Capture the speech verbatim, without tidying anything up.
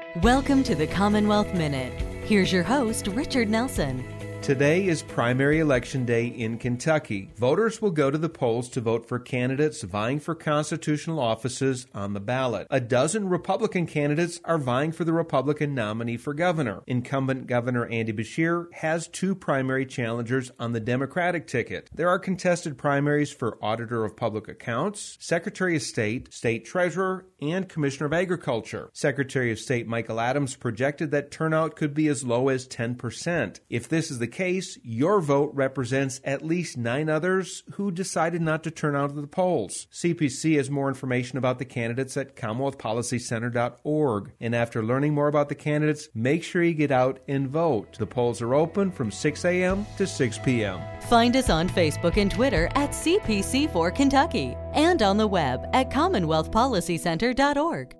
Welcome to the Commonwealth Minute. Here's your host, Richard Nelson. Today is primary election day in Kentucky. Voters will go to the polls to vote for candidates vying for constitutional offices on the ballot. A dozen Republican candidates are vying for the Republican nominee for governor. Incumbent Governor Andy Beshear has two primary challengers on the Democratic ticket. There are contested primaries for Auditor of Public Accounts, Secretary of State, State Treasurer, and Commissioner of Agriculture. Secretary of State Michael Adams projected that turnout could be as low as ten percent. If this is the case, your vote represents at least nine others who decided not to turn out to the polls. C P C has more information about the candidates at commonwealth policy center dot org. And after learning more about the candidates, make sure you get out and vote. The polls are open from six a.m. to six p.m. Find us on Facebook and Twitter at C P C four Kentucky and on the web at commonwealth policy center dot org.